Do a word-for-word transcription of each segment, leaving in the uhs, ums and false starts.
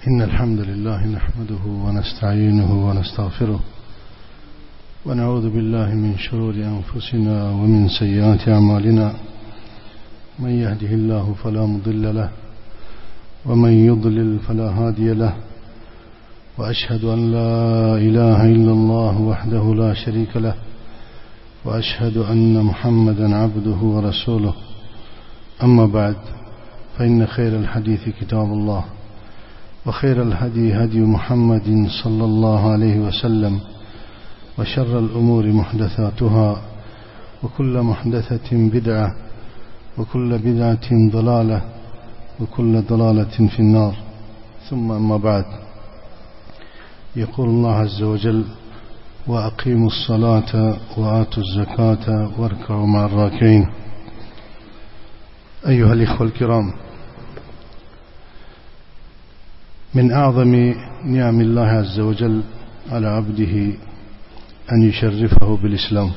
إن الحمد لله نحمده ونستعينه ونستغفره ونعوذ بالله من شرور أنفسنا ومن سيئات أعمالنا. من يهده الله فلا مضل له ومن يضلل فلا هادي له، وأشهد أن لا إله إلا الله وحده لا شريك له، وأشهد أن محمدا عبده ورسوله. أما بعد، فإن خير الحديث كتاب الله، وخير الهدي هدي محمد صلى الله عليه وسلم، وشر الأمور محدثاتها، وكل محدثة بدعة، وكل بدعة ضلالة، وكل ضلالة في النار. ثم أما بعد، يقول الله عز وجل: وأقيموا الصلاة وآتوا الزكاة واركعوا مع الراكعين. أيها الإخوة الكرام، من أعظم نعم الله عز وجل على عبده أن يشرفه بالإسلام.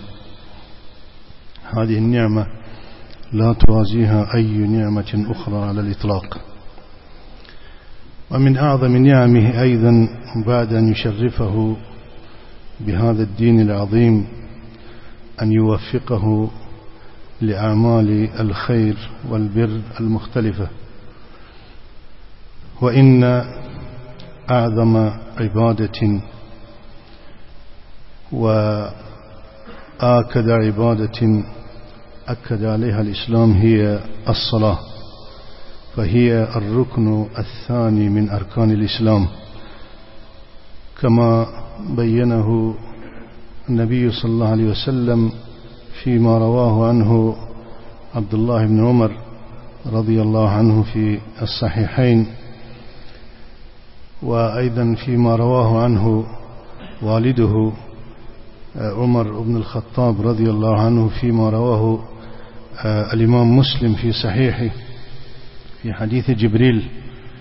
هذه النعمة لا توازيها أي نعمة أخرى على الإطلاق. ومن أعظم نعمه أيضا بعد أن يشرفه بهذا الدين العظيم أن يوفقه لأعمال الخير والبر المختلفة. وإن أعظم عبادة وآكد عبادة أكد عليها الإسلام هي الصلاة، فهي الركن الثاني من أركان الإسلام، كما بينه النبي صلى الله عليه وسلم فيما رواه عنه عبد الله بن عمر رضي الله عنه في الصحيحين، وأيضا فيما رواه عنه والده عمر بن الخطاب رضي الله عنه فيما رواه الإمام مسلم في صحيحه في حديث جبريل: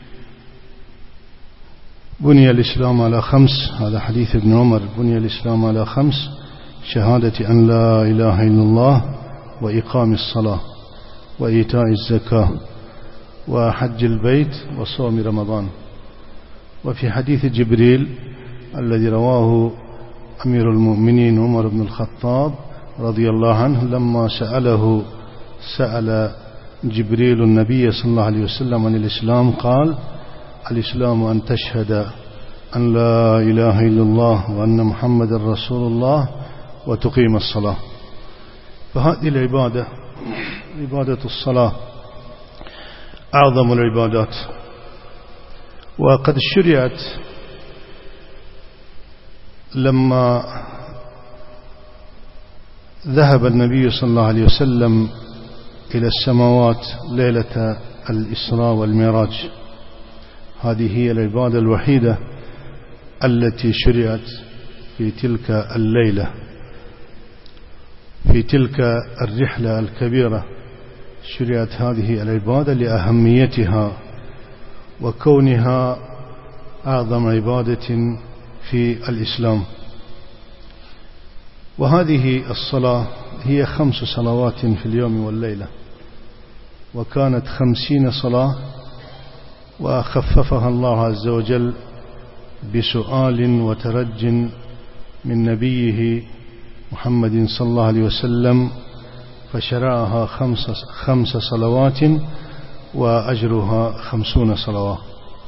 بني الإسلام على خمس. هذا حديث ابن عمر: بني الإسلام على خمس: شهادة أن لا إله إلا الله، وإقام الصلاة، وإيتاء الزكاة، وحج البيت، وصوم رمضان. وفي حديث جبريل الذي رواه أمير المؤمنين عمر بن الخطاب رضي الله عنه لما سأله سأل جبريل النبي صلى الله عليه وسلم عن الإسلام، قال: الإسلام أن تشهد أن لا إله إلا الله وأن محمد رسول الله وتقيم الصلاة. فهذه العبادة، عبادة الصلاة، أعظم العبادات، وقد شرعت لما ذهب النبي صلى الله عليه وسلم إلى السماوات ليلة الإسراء والمعراج. هذه هي العبادة الوحيدة التي شرعت في تلك الليلة، في تلك الرحلة الكبيرة. شرعت هذه العبادة لأهميتها وكونها أعظم عبادة في الإسلام. وهذه الصلاة هي خمس صلوات في اليوم والليلة، وكانت خمسين صلاة، وخففها الله عز وجل بسؤال وترج من نبيه محمد صلى الله عليه وسلم، فشرعها خمس, خمس صلوات وأجرها خمسون صلوات.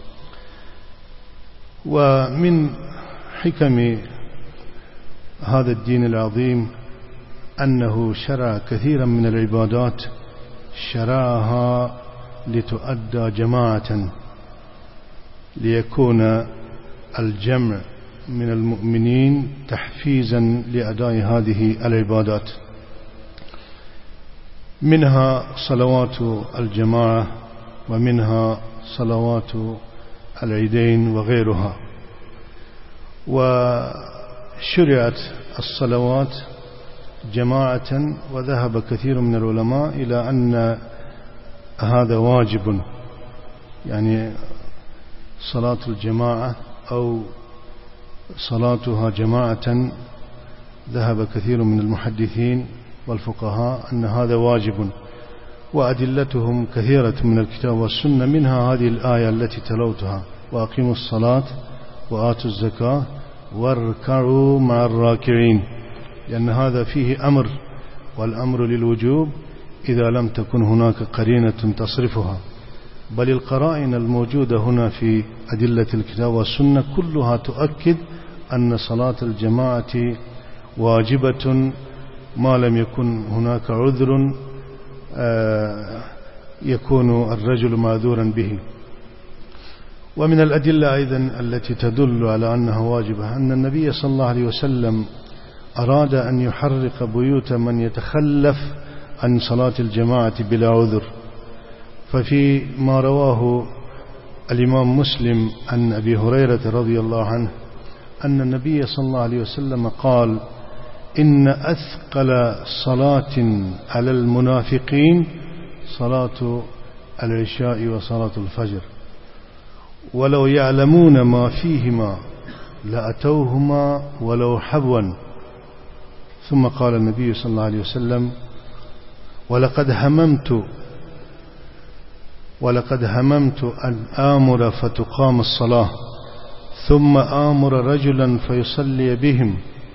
ومن حكم هذا الدين العظيم أنه شرع كثيرا من العبادات، شرعها لتؤدى جماعة، ليكون الجمع من المؤمنين تحفيزا لأداء هذه العبادات. منها صلوات الجماعة، ومنها صلوات العيدين وغيرها. وشرعت الصلوات جماعة، وذهب كثير من العلماء إلى أن هذا واجب، يعني صلاة الجماعة أو صلاتها جماعة، ذهب كثير من المحدثين والفقهاء أن هذا واجب، وأدلتهم كثيرة من الكتاب والسنة، منها هذه الآية التي تلوتها: وأقيموا الصلاة وآتوا الزكاة واركعوا مع الراكعين، لأن هذا فيه أمر، والأمر للوجوب إذا لم تكن هناك قرينة تصرفها، بل القرائن الموجودة هنا في أدلة الكتاب والسنة كلها تؤكد أن صلاة الجماعة واجبة ما لم يكن هناك عذر يكون الرجل معذورا به. ومن الأدلة أيضا التي تدل على أنها واجبة أن النبي صلى الله عليه وسلم أراد أن يحرق بيوت من يتخلف عن صلاة الجماعة بلا عذر، ففي ما رواه الإمام مسلم عن أبي هريرة رضي الله عنه أن النبي صلى الله عليه وسلم قال: إن أثقل صلاة على المنافقين صلاة العشاء وصلاة الفجر، ولو يعلمون ما فيهما لأتوهما ولو حبوا. ثم قال النبي صلى الله عليه وسلم: ولقد هممت ولقد هممت أن آمر فتقام الصلاة ثم آمر رجلا فيصلي بهم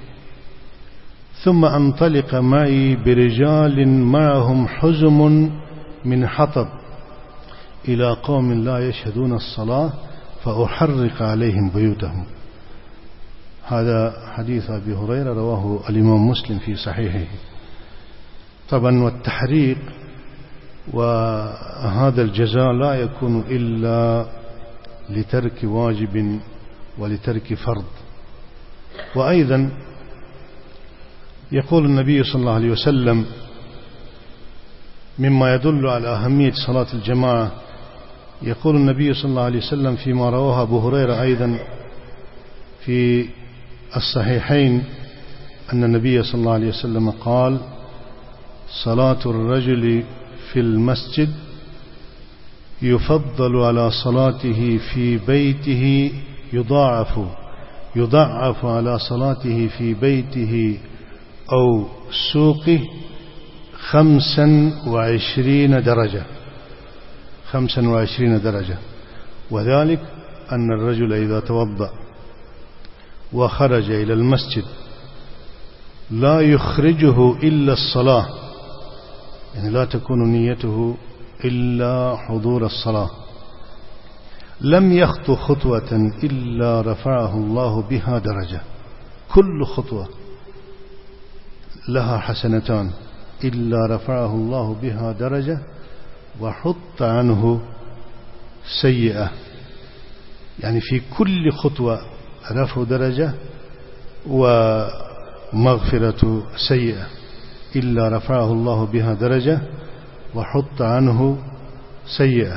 ثم أنطلق معي برجال معهم حزم من حطب إلى قوم لا يشهدون الصلاة فأحرق عليهم بيوتهم. هذا حديث أبي هريرة رواه الإمام مسلم في صحيحه. طبعا والتحريق وهذا الجزاء لا يكون إلا لترك واجب ولترك فرض. وأيضا يقول النبي صلى الله عليه وسلم مما يدل على أهمية صلاة الجماعة، يقول النبي صلى الله عليه وسلم فيما رواه أبو هريرة أيضا في الصحيحين أن النبي صلى الله عليه وسلم قال: صلاة الرجل في المسجد يفضل على صلاته في بيته يضاعف يضاعف على صلاته في بيته أو سوقه خمسا وعشرين درجة خمسا وعشرين درجة. وذلك أن الرجل إذا توضأ وخرج إلى المسجد لا يخرجه إلا الصلاة، يعني لا تكون نيته إلا حضور الصلاة، لم يخطو خطوة إلا رفعه الله بها درجة، كل خطوة لها حسنتان إلا رفعه الله بها درجة وحط عنه سيئة، يعني في كل خطوة رفع درجة ومغفرة سيئة، إلا رفعه الله بها درجة وحط عنه سيئة.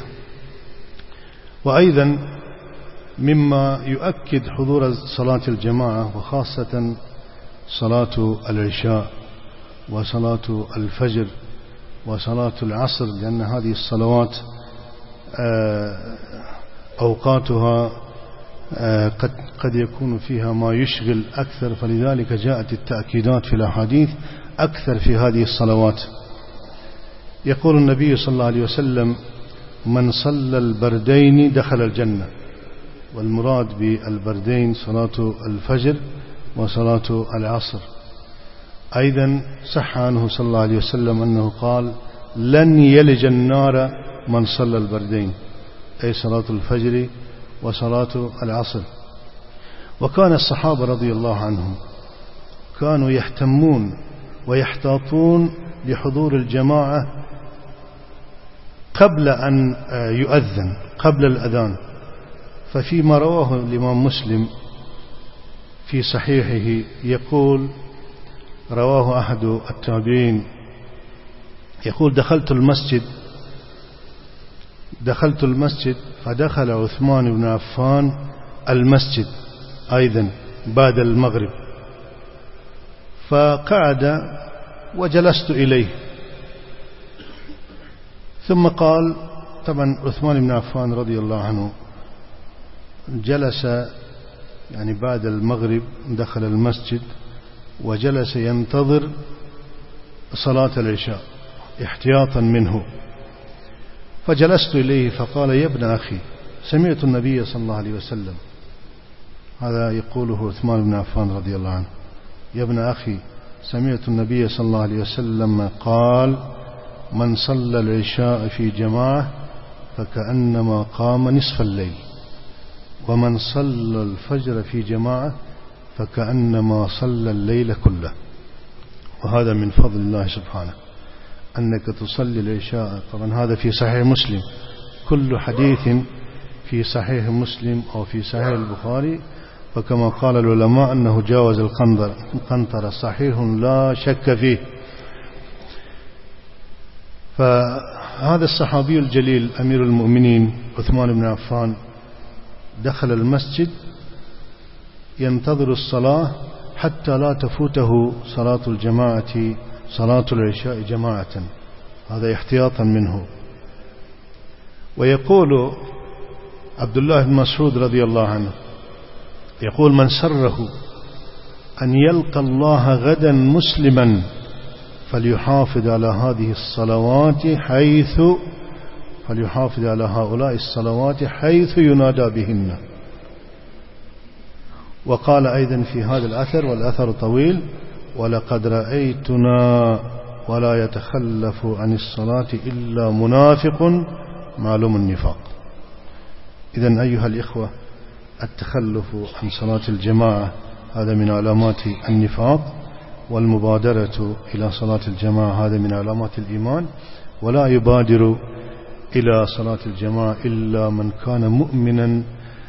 وأيضا مما يؤكد حضور صلاة الجماعة وخاصة صلاة العشاء وصلاة الفجر وصلاة العصر، لأن هذه الصلوات أوقاتها قد قد يكون فيها ما يشغل أكثر، فلذلك جاءت التأكيدات في الأحاديث أكثر في هذه الصلوات. يقول النبي صلى الله عليه وسلم: من صلى البردين دخل الجنة، والمراد بالبردين صلاة الفجر وصلاة العصر. أيضا صح عنه صلى الله عليه وسلم أنه قال: لن يلج النار من صلى البردين، أي صلاة الفجر وصلاة العصر. وكان الصحابة رضي الله عنهم كانوا يهتمون ويحتاطون لحضور الجماعة قبل أن يؤذن، قبل الأذان. ففيما رواه الإمام مسلم في صحيحه يقول، رواه أحد التابعين يقول: دخلت المسجد دخلت المسجد فدخل عثمان بن عفان المسجد أيضا بعد المغرب، فقعد وجلست إليه، ثم قال، طبعا عثمان بن عفان رضي الله عنه جلس يعني بعد المغرب، دخل المسجد وجلس ينتظر صلاة العشاء احتياطا منه، فجلست إليه فقال: يا ابن أخي سمعت النبي صلى الله عليه وسلم، هذا يقوله عثمان بن عفان رضي الله عنه: يا ابن أخي سمعت النبي صلى الله عليه وسلم قال: من صلى العشاء في جماعة فكأنما قام نصف الليل، ومن صلى الفجر في جماعة فكأنما صلى الليل كله. وهذا من فضل الله سبحانه أنك تصلي العشاء. طبعا هذا في صحيح مسلم، كل حديث في صحيح مسلم أو في صحيح البخاري فكما قال العلماء أنه جاوز القنطرة، صحيح لا شك فيه. فهذا الصحابي الجليل أمير المؤمنين عثمان بن عفان دخل المسجد ينتظر الصلاة حتى لا تفوته صلاة الجماعة، صلاة العشاء جماعة، هذا احتياطا منه. ويقول عبد الله بن مسعود رضي الله عنه يقول: من سره أن يلقى الله غدا مسلما فليحافظ على هذه الصلوات حيث فليحافظ على هؤلاء الصلوات حيث ينادى بهن. وقال أيضا في هذا الأثر، والأثر طويل: ولقد رأيتنا ولا يتخلف عن الصلاة إلا منافق معلوم النفاق. إذن أيها الإخوة، التخلف عن صلاة الجماعة هذا من علامات النفاق، والمبادرة إلى صلاة الجماعة هذا من علامات الإيمان. ولا يبادر إلى صلاة الجماعة إلا من كان مؤمنا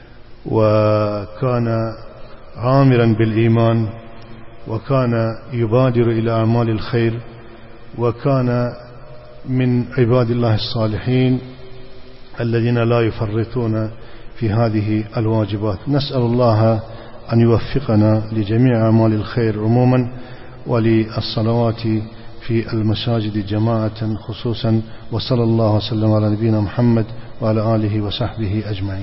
وكان عامرا بالإيمان وكان يبادر إلى أعمال الخير وكان من عباد الله الصالحين الذين لا يفرطون في هذه الواجبات. نسأل الله أن يوفقنا لجميع أعمال الخير عموما وللصلوات في المساجد جماعة خصوصا. وصلى الله وسلم على نبينا محمد وعلى آله وصحبه أجمعين.